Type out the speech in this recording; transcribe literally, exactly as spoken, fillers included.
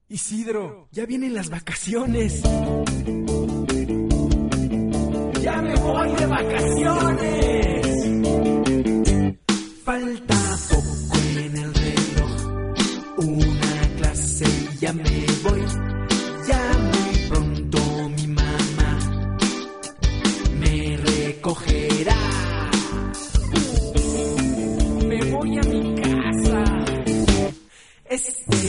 Isidro, ya vienen las vacaciones. ¡Ya me voy de vacaciones! Falta poco en el reloj, una clase y ya me voy. Ya muy pronto mi mamá me recogerá. Me voy a mi casa. Es